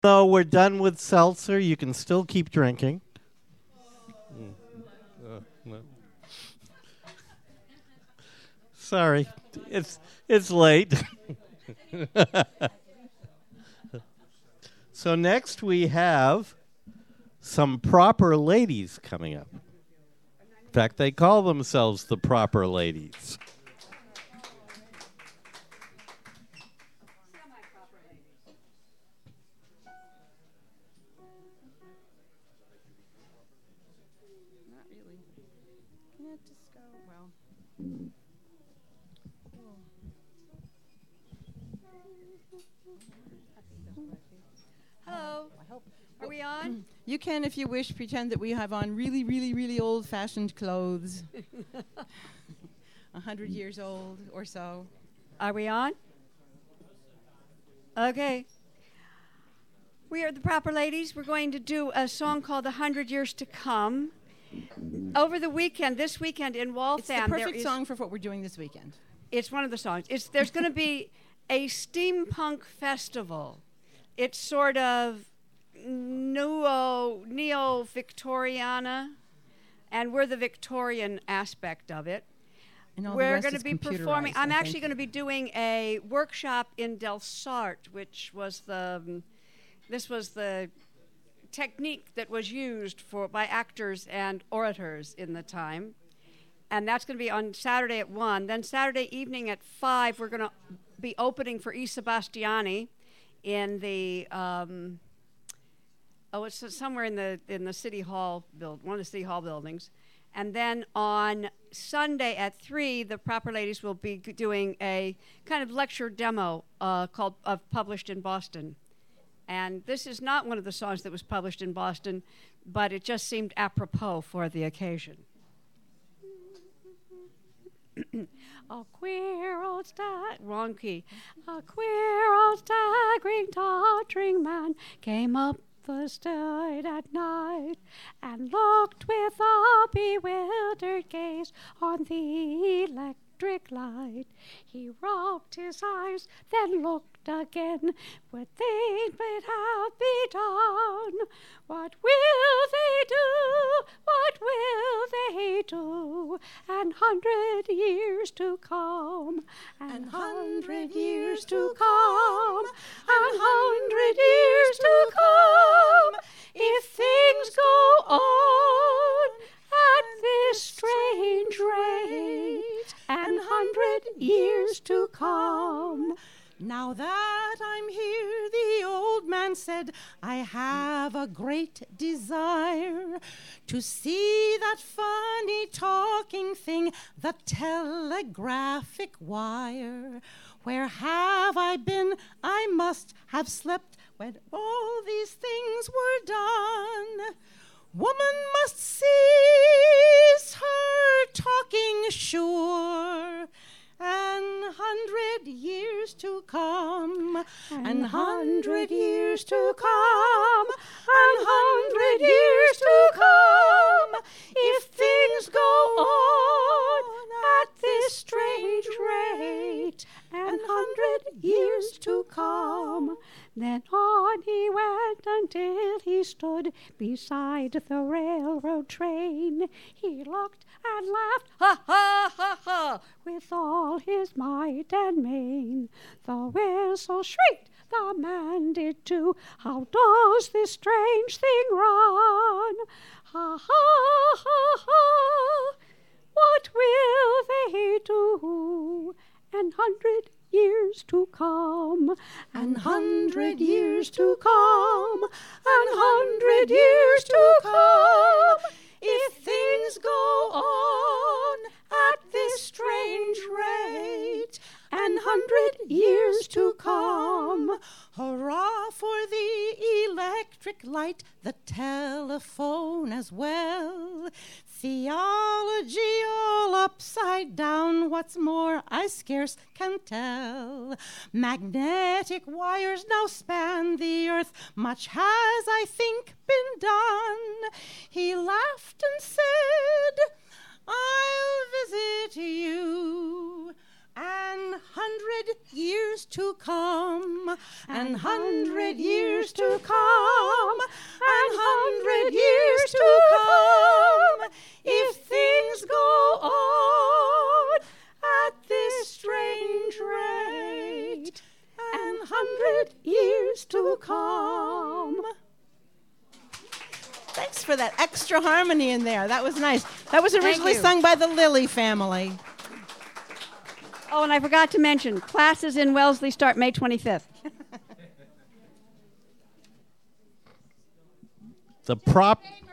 Though we're done with seltzer, you can still keep drinking. No. Sorry, it's late. So next we have some proper ladies coming up. In fact, they call themselves the proper ladies. Not really. Can it just go? Well. Hello. Are we on? You can, if you wish, pretend that we have on really, really, really old-fashioned clothes. 100 years old or so. Are we on? Okay. We are the Proper Ladies. We're going to do a song called 100 Years to Come. Over the weekend, this weekend in Waltham, It's the perfect song for what we're doing this weekend. It's one of the songs. There's going to be a steampunk festival. It's sort of neo-Victoriana, and we're the Victorian aspect of it. And all the We're rest going to is be performing. computerized, I'm I actually think. going to be doing a workshop in Delsarte, which was this was the technique that was used by actors and orators in the time. And that's going to be on Saturday at 1. Then Saturday evening at 5, we're going to be opening for E. Sebastiani in the it's somewhere in the City Hall one of the City Hall buildings. And then on Sunday at 3, the Proper Ladies will be doing a kind of lecture demo published in Boston. And this is not one of the songs that was published in Boston, but it just seemed apropos for the occasion. A queer old wrong key. A queer old staggering, tottering man came up the stair at night and looked with a bewildered gaze on the electric light. He rubbed his eyes, then looked again. Would things might have been done? What will they do? What will they do? 100 years to come, 100 years to come, 100 years to come. If things go on at this strange rate, 100 years to come. Now that I'm here, the old man said, I have a great desire to see that funny talking thing, the telegraphic wire. Where have I been? I must have slept when all these things were done. Woman must cease her talking, sure. 100 years to come, 100 years to come, 100 years to come. If things go on at this strange rate, 100 years to come. Then on he went until he stood beside the railroad train. He looked and laughed, ha, ha, ha, ha, with all his might and main. The whistle shrieked, the man did too. How does this strange thing run? Ha, ha, ha, ha. What will they do? 100 years to come, 100 years to come, 100 years to come. If things go on at this strange rate, 100 years to come. Hurrah for the electric light, the telephone as well. Theology all upside down, what's more I scarce can tell. Magnetic wires now span the earth, much has I think been done. He laughed and said, I'll visit you 100 100 years to come, and 100 years to come, and 100 years to come, if things go on at this strange rate, and 100 years to come. Thanks for that extra harmony in there. That was nice. That was originally sung by the Lilly family. Oh, and I forgot to mention, classes in Wellesley start May 25th. The prop